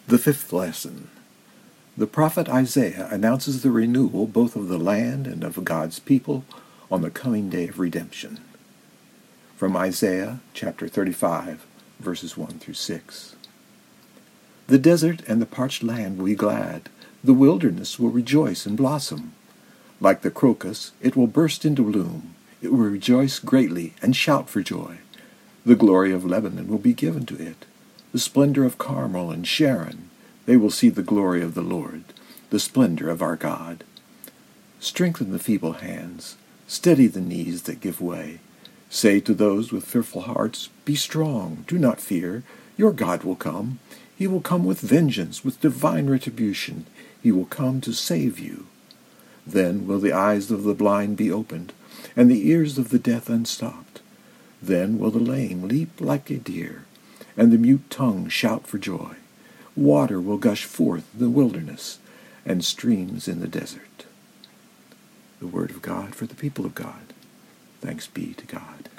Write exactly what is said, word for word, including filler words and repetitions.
The fifth lesson. The prophet Isaiah announces the renewal both of the land and of God's people on the coming day of redemption. From Isaiah chapter thirty-five, verses one through six. The desert and the parched land will be glad. The wilderness will rejoice and blossom. Like the crocus, it will burst into bloom. It will rejoice greatly and shout for joy. The glory of Lebanon will be given to it, the splendor of Carmel and Sharon. They will see the glory of the Lord, the splendor of our God. Strengthen the feeble hands, steady the knees that give way. Say to those with fearful hearts, be strong, do not fear. Your God will come. He will come with vengeance, with divine retribution. He will come to save you. Then will the eyes of the blind be opened, and the ears of the deaf unstopped. Then will the lame leap like a deer, and the mute tongue shout for joy. Water will gush forth in the wilderness, and streams in the desert. The word of God for the people of God. Thanks be to God.